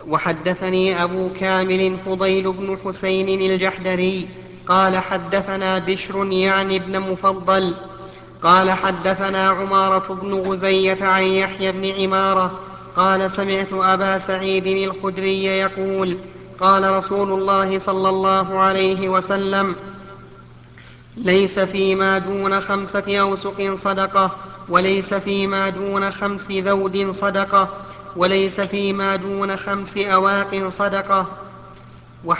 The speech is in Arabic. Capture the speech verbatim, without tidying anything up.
وحدثني أبو كامل فضيل بن حسين الجحدري قال حدثنا بشر يعني ابن مفضل قال حدثنا عمارة بن غزية عن يحيى بن عمارة قال سمعت أبا سعيد الخدري يقول قال رسول الله صلى الله عليه وسلم ليس فيما دون خمسة أوسق صدقة وليس فيما دون خمس ذود صدقة وليس فيما دون خمس أواق صدقة